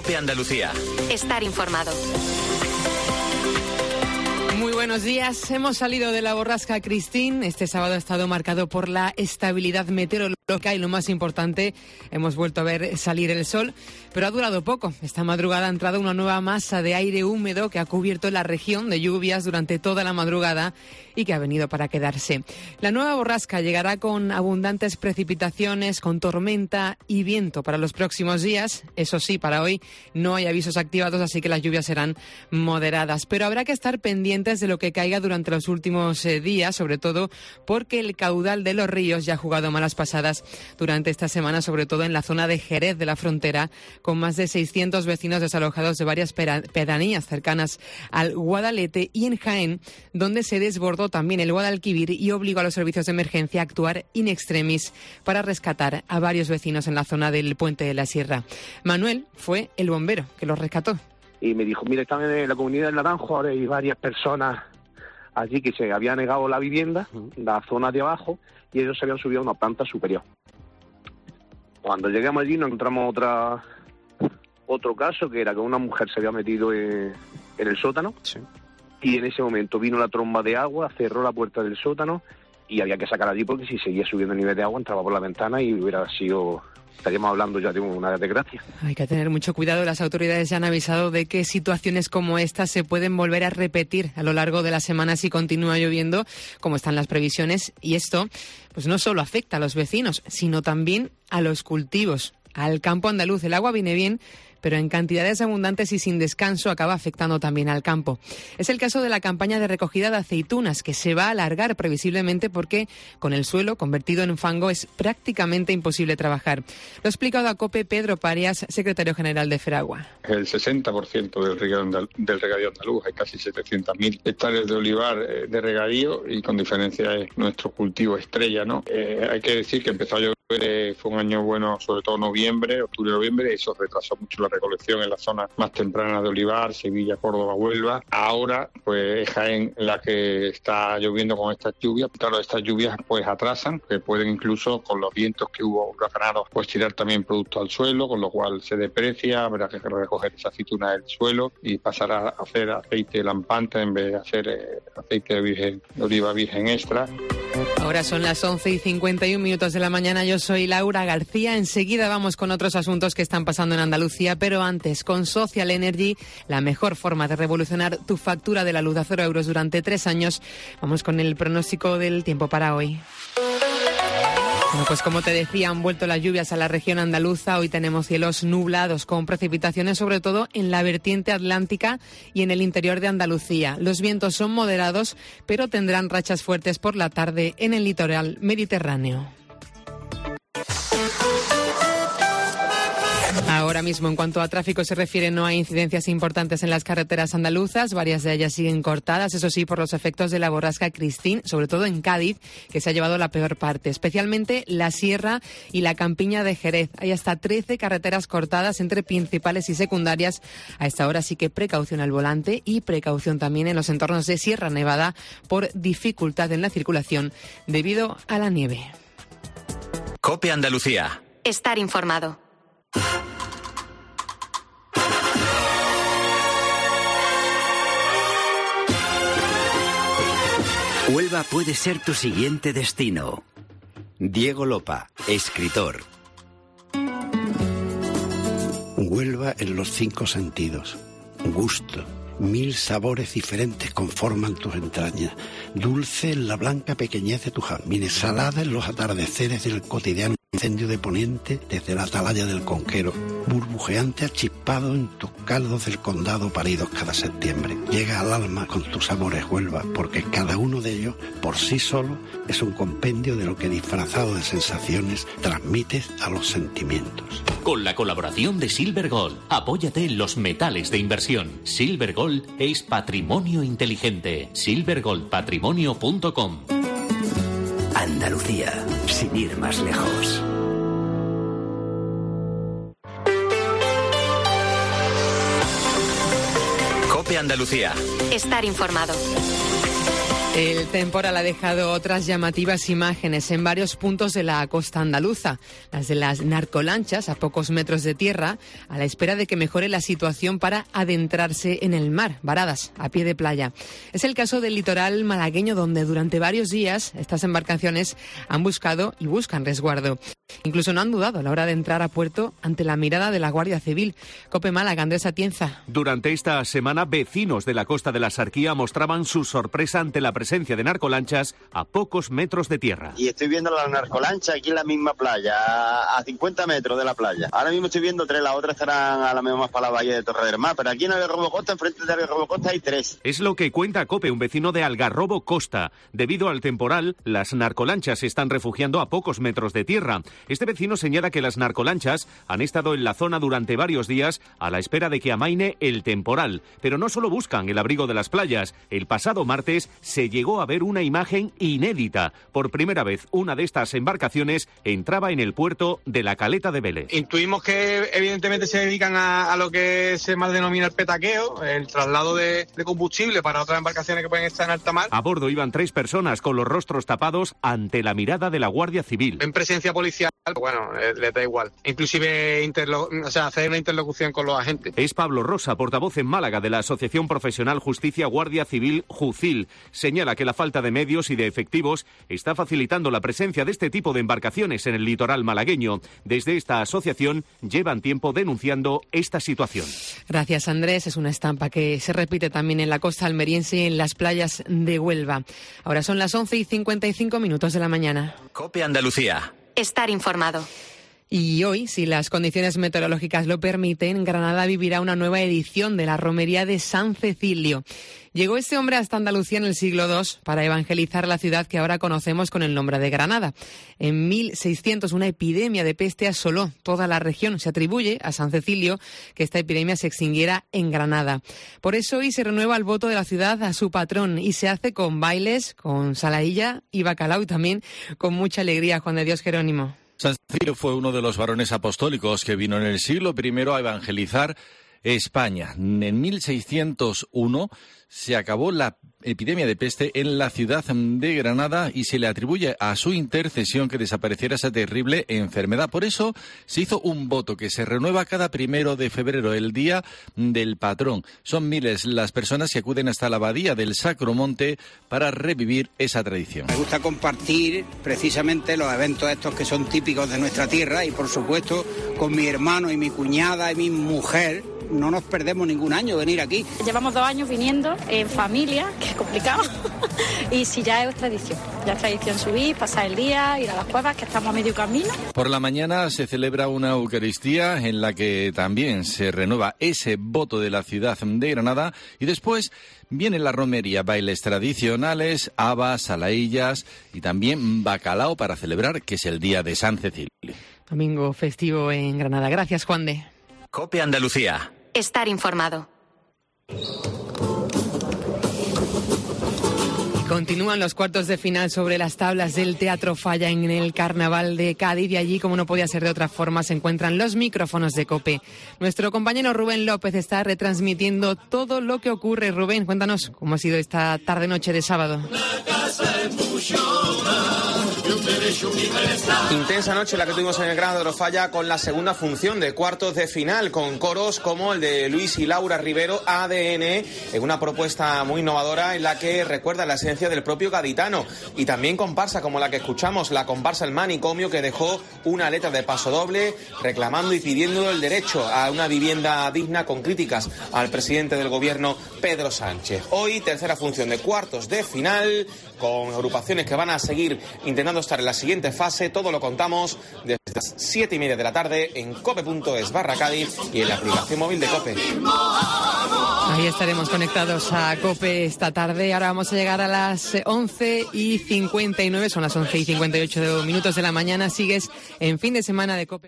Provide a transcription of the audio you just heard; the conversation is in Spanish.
COPE Andalucía. Estar informado. Muy buenos días. Hemos salido de la borrasca Christine. Este sábado ha estado marcado por la estabilidad meteorológica y, lo más importante, hemos vuelto a ver salir el sol, pero ha durado poco. Esta madrugada ha entrado una nueva masa de aire húmedo que ha cubierto la región de lluvias durante toda la madrugada y que ha venido para quedarse. La nueva borrasca llegará con abundantes precipitaciones, con tormenta y viento para los próximos días. Eso sí, para hoy no hay avisos activados, así que las lluvias serán moderadas. Pero habrá que estar pendientes de lo que caiga durante los últimos días, sobre todo porque el caudal de los ríos ya ha jugado malas pasadas durante esta semana, sobre todo en la zona de Jerez de la Frontera, con más de 600 vecinos desalojados de varias pedanías cercanas al Guadalete, y en Jaén, donde se desbordó también el Guadalquivir y obligó a los servicios de emergencia a actuar in extremis para rescatar a varios vecinos en la zona del Puente de la Sierra. Manuel fue el bombero que los rescató. Y me dijo, mira, están en la comunidad del Naranjo, ahora hay varias personas allí que se había negado la vivienda, la zona de abajo, y ellos se habían subido a una planta superior. Cuando llegamos allí nos encontramos otro caso, que era que una mujer se había metido en el sótano, sí. Y en ese momento vino la tromba de agua, cerró la puerta del sótano y había que sacar allí porque si seguía subiendo el nivel de agua entraba por la ventana y estaríamos hablando ya de una desgracia. Hay que tener mucho cuidado. Las autoridades ya han avisado de que situaciones como esta se pueden volver a repetir a lo largo de la semana si continúa lloviendo, como están las previsiones. Y esto pues no solo afecta a los vecinos, sino también a los cultivos, al campo andaluz. El agua viene bien, pero en cantidades abundantes y sin descanso acaba afectando también al campo. Es el caso de la campaña de recogida de aceitunas, que se va a alargar previsiblemente porque con el suelo convertido en fango es prácticamente imposible trabajar. Lo ha explicado a COPE Pedro Parias, secretario general de FERAGUA. El 60% del regadío andaluz, hay casi 700.000 hectáreas de olivar de regadío y con diferencia es nuestro cultivo estrella, ¿no? Hay que decir que empezó a llover, fue un año bueno, sobre todo octubre, noviembre, eso retrasó mucho la recolección en la zona más temprana de olivar, Sevilla, Córdoba, Huelva. Ahora, pues es Jaén la que está lloviendo con estas lluvias. Claro, estas lluvias pues atrasan, que pueden incluso con los vientos que hubo huracanados, pues tirar también producto al suelo, con lo cual se deprecia, habrá que recoger esa aceituna del suelo y pasar a hacer aceite lampante en vez de hacer aceite de oliva virgen extra. Ahora son las 11:51 de la mañana. Yo soy Laura García. Enseguida vamos con otros asuntos que están pasando en Andalucía, pero antes, con Social Energy, la mejor forma de revolucionar tu factura de la luz a 0 euros durante 3 años. Vamos con el pronóstico del tiempo para hoy. Bueno, pues como te decía, han vuelto las lluvias a la región andaluza. Hoy tenemos cielos nublados con precipitaciones sobre todo en la vertiente atlántica y en el interior de Andalucía. Los vientos son moderados, pero tendrán rachas fuertes por la tarde en el litoral mediterráneo. Ahora mismo, en cuanto a tráfico se refiere, no hay incidencias importantes en las carreteras andaluzas. Varias de ellas siguen cortadas, eso sí, por los efectos de la borrasca Christine, sobre todo en Cádiz, que se ha llevado la peor parte, especialmente la Sierra y la Campiña de Jerez. Hay hasta 13 carreteras cortadas entre principales y secundarias. A esta hora sí que precaución al volante y precaución también en los entornos de Sierra Nevada por dificultad en la circulación debido a la nieve. COPE Andalucía. Estar informado. Huelva puede ser tu siguiente destino. Diego Lopa, escritor. Huelva en los 5 sentidos. Gusto. 1000 sabores diferentes conforman tus entrañas. Dulce en la blanca pequeñez de tu jazmín. Salada en los atardeceres del cotidiano incendio de Poniente desde la atalaya del Conquero. Burbujeante achispado en tus caldos del condado paridos cada septiembre. Llega al alma con tus amores, Huelva, porque cada uno de ellos, por sí solo, es un compendio de lo que disfrazado de sensaciones transmites a los sentimientos. Con la colaboración de Silver Gold, apóyate en los metales de inversión. Silver Gold es patrimonio inteligente. silvergoldpatrimonio.com. Andalucía, sin ir más lejos. COPE Andalucía. Estar informado. El temporal ha dejado otras llamativas imágenes en varios puntos de la costa andaluza, las de las narcolanchas a pocos metros de tierra, a la espera de que mejore la situación para adentrarse en el mar, varadas a pie de playa. Es el caso del litoral malagueño, donde durante varios días estas embarcaciones han buscado y buscan resguardo. Incluso no han dudado a la hora de entrar a puerto ante la mirada de la Guardia Civil. COPE Málaga, Andrés Atienza. Durante esta semana, vecinos de la costa de la Sarquía mostraban su sorpresa ante la presencia de narcolanchas a pocos metros de tierra. Y estoy viendo la narcolancha aquí en la misma playa, a 50 metros de la playa. Ahora mismo estoy viendo 3, las otras estarán a la misma más para la bahía de Torre del Mar, pero aquí en Algarrobo Costa, enfrente de Algarrobo Costa, hay 3. Es lo que cuenta COPE, un vecino de Algarrobo Costa. Debido al temporal, las narcolanchas se están refugiando a pocos metros de tierra. Este vecino señala que las narcolanchas han estado en la zona durante varios días a la espera de que amaine el temporal. Pero no solo buscan el abrigo de las playas. El pasado martes se llegó a ver una imagen inédita. Por primera vez, una de estas embarcaciones entraba en el puerto de la Caleta de Vélez. Intuimos que evidentemente se dedican a lo que se mal denomina el petaqueo, el traslado de combustible para otras embarcaciones que pueden estar en alta mar. A bordo iban 3 personas con los rostros tapados ante la mirada de la Guardia Civil. En presencia policial, bueno, les da igual. Inclusive hacer una interlocución con los agentes. Es Pablo Rosa, portavoz en Málaga de la Asociación Profesional Justicia Guardia Civil JUCIL. Señala que la falta de medios y de efectivos está facilitando la presencia de este tipo de embarcaciones en el litoral malagueño. Desde esta asociación llevan tiempo denunciando esta situación. Gracias, Andrés. Es una estampa que se repite también en la costa almeriense y en las playas de Huelva. Ahora son las 11:55 de la mañana. COPE Andalucía. Estar informado. Y hoy, si las condiciones meteorológicas lo permiten, Granada vivirá una nueva edición de la romería de San Cecilio. Llegó este hombre hasta Andalucía en el siglo II para evangelizar la ciudad que ahora conocemos con el nombre de Granada. En 1600 una epidemia de peste asoló toda la región. Se atribuye a San Cecilio que esta epidemia se extinguiera en Granada. Por eso hoy se renueva el voto de la ciudad a su patrón y se hace con bailes, con saladilla y bacalao y también con mucha alegría. Juan de Dios Jerónimo. San Cecilio fue uno de los varones apostólicos que vino en el siglo I a evangelizar España. En 1601 se acabó la epidemia de peste en la ciudad de Granada y se le atribuye a su intercesión que desapareciera esa terrible enfermedad. Por eso se hizo un voto que se renueva cada 1 de febrero, el día del patrón. Son miles las personas que acuden hasta la abadía del Sacro Monte para revivir esa tradición. Me gusta compartir precisamente los eventos estos que son típicos de nuestra tierra y, por supuesto, con mi hermano y mi cuñada y mi mujer. No nos perdemos ningún año venir aquí. Llevamos 2 años viniendo en familia, que es complicado, y si ya es tradición subir, pasar el día, ir a las cuevas, que estamos a medio camino. Por la mañana se celebra una Eucaristía en la que también se renueva ese voto de la ciudad de Granada y después viene la romería, bailes tradicionales, habas, salaillas y también bacalao para celebrar que es el día de San Cecilio. Domingo festivo en Granada. Gracias, Juan de. COPE Andalucía. Estar informado. Continúan los cuartos de final sobre las tablas del Teatro Falla en el Carnaval de Cádiz y allí, como no podía ser de otra forma, se encuentran los micrófonos de COPE. Nuestro compañero Rubén López está retransmitiendo todo lo que ocurre. Rubén, cuéntanos cómo ha sido esta tarde-noche de sábado. Intensa noche la que tuvimos en el Gran Teatro Falla con la segunda función de cuartos de final, con coros como el de Luis y Laura Rivero, ADN, en una propuesta muy innovadora en la que recuerda la esencia del propio gaditano, y también comparsa como la que escuchamos, la comparsa El Manicomio, que dejó una letra de pasodoble reclamando y pidiendo el derecho a una vivienda digna, con críticas al presidente del gobierno, Pedro Sánchez. Hoy, tercera función de cuartos de final, con agrupaciones que van a seguir intentando estar en la siguiente fase. Todo lo contamos desde las 7:30 de la tarde en cope.es/Cádiz y en la aplicación móvil de COPE. Ahí estaremos conectados a COPE esta tarde. Ahora vamos a llegar a las 11:59, son las 11:58 de la mañana. Sigues en fin de semana de COPE.